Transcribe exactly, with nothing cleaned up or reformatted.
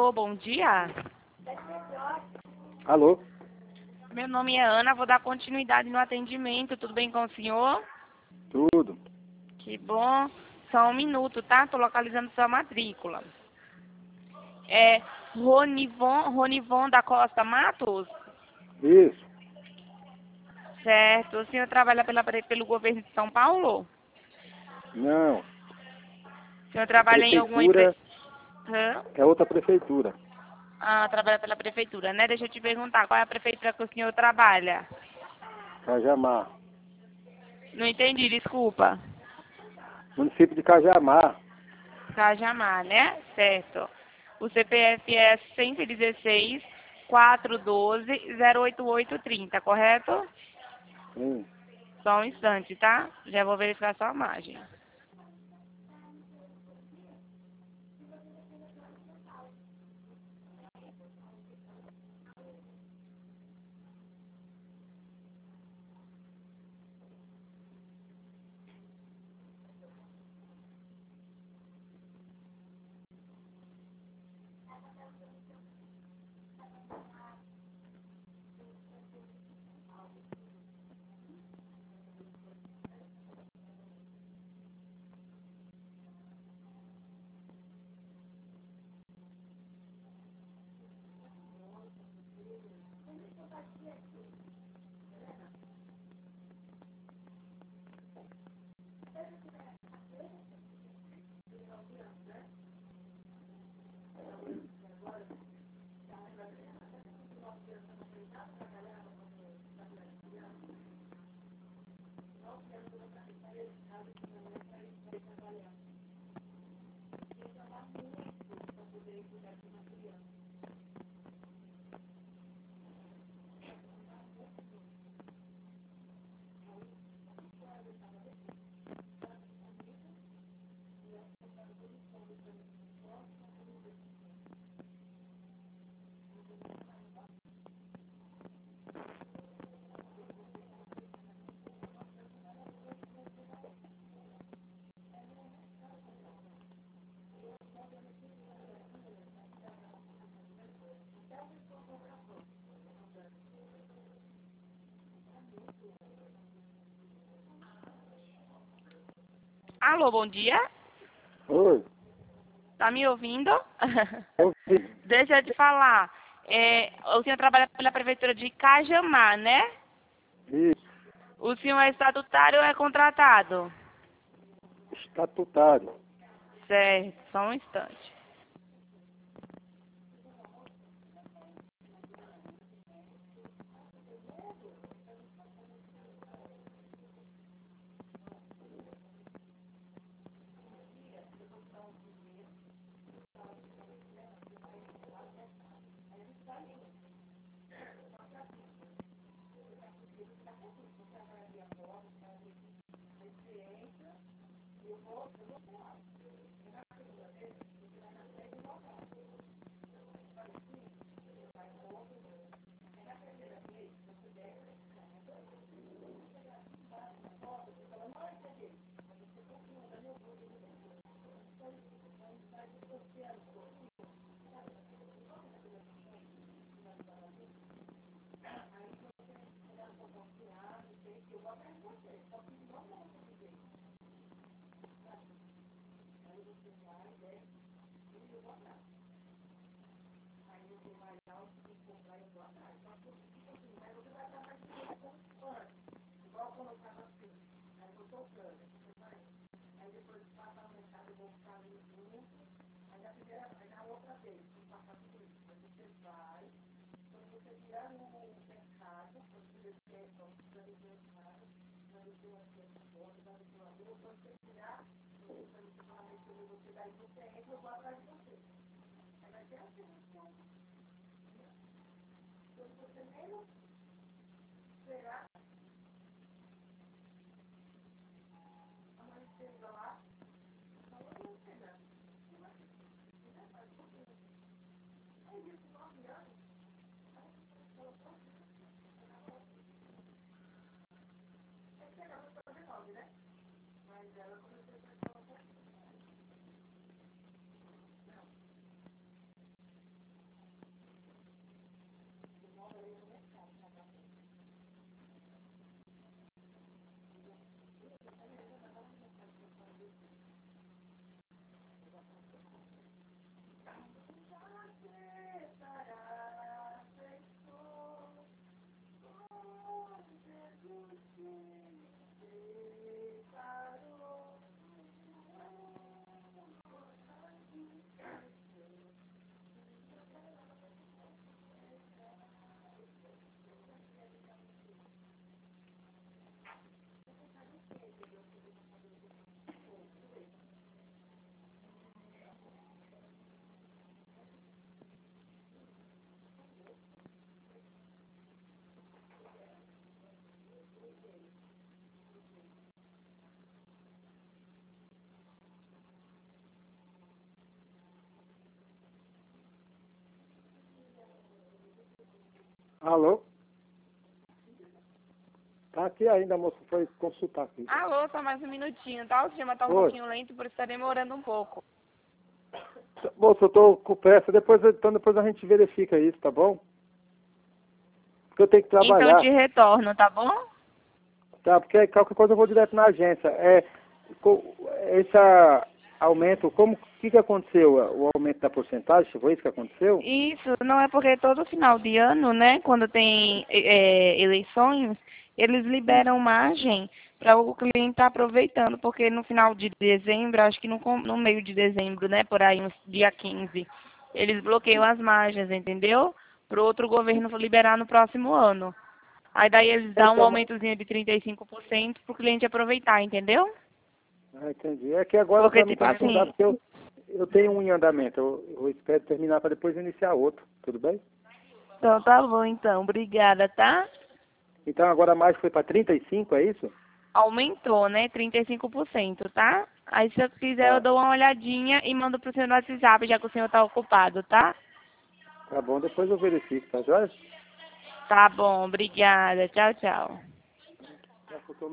Alô, bom dia. Alô? Meu nome é Ana, vou dar continuidade no atendimento. Tudo bem com o senhor? Tudo. Que bom. Só um minuto, tá? Tô localizando sua matrícula. É Ronivon, Ronivon da Costa Matos? Isso. Certo. O senhor trabalha pela, pelo governo de São Paulo? Não. O senhor trabalha em alguma empresa? Hã? É outra prefeitura. Ah, trabalha pela prefeitura, né? Deixa eu te perguntar, qual é a prefeitura que o senhor trabalha? Cajamar. Não entendi, desculpa. Município de Cajamar. Cajamar, né? Certo. O C P F é cento e dezesseis, quatrocentos e doze, zero oito oito trinta, correto? Sim. Só um instante, tá? Já vou verificar sua imagem. Alô, bom dia. Oi. Tá me ouvindo? Ouvi. Deixa eu te falar. É, o senhor trabalha pela prefeitura de Cajamar, né? Isso. O senhor é estatutário ou é contratado? Estatutário. Certo, só um instante. Alô? Tá aqui ainda, a moça foi consultar aqui. Alô, só mais um minutinho, tá? O sistema tá um Oi. pouquinho lento, por isso tá demorando um pouco. Moça, eu tô com pressa, depois, então depois a gente verifica isso, tá bom? Porque eu tenho que Então eu trabalhar, te retorno, tá bom? tá? Porque qualquer coisa eu vou direto na agência. É, co- esse ah, aumento, como, o que que aconteceu? O aumento da porcentagem, foi isso que aconteceu? Isso, não é porque todo final de ano, né, quando tem é, eleições, eles liberam margem para o cliente estar aproveitando, porque no final de dezembro, acho que no, com- no meio de dezembro, né, por aí, uns dia quinze, eles bloqueiam as margens, entendeu? Para o outro governo liberar no próximo ano. Aí daí eles dão um Então, aumentozinho de trinta e cinco por cento para o cliente aproveitar, entendeu? ah, entendi. É que agora Porque, para não tipo confundar, assim, porque eu, eu tenho um em andamento, eu, eu espero terminar para depois iniciar outro, tudo bem? então tá bom, então. Obrigada, tá? Então agora mais foi para trinta e cinco, é isso? Aumentou, né? trinta e cinco por cento, tá? Aí se eu quiser eu Tá, dou uma olhadinha e mando pro senhor no WhatsApp, já que o senhor tá ocupado, tá? tá bom, depois eu verifico, tá joia? Tá bom, obrigada. Tchau, tchau. Já